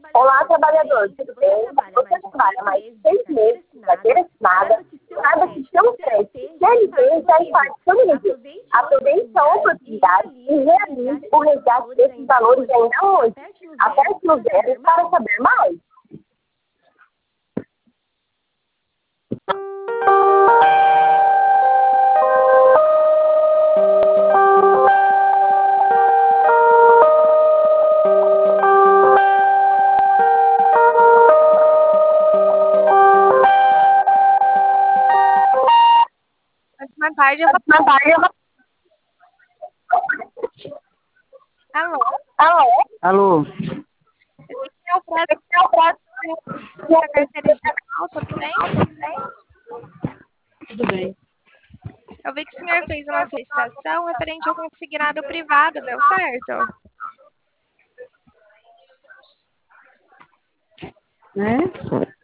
Olá, trabalhador, tudo bem? Você trabalha mais de 6 meses na carteira assinada, saiba que seu crédito CLT já está disponível. Aproveite a oportunidade e realize o resgate desses valores ainda hoje. Aperte no zero para saber mais. Boa tarde, Alô? Alô? Esse é o prato da carteira digital, tudo bem? Tudo bem. Eu vi que o senhor fez uma solicitação referente ao consignado privado, deu certo? Né?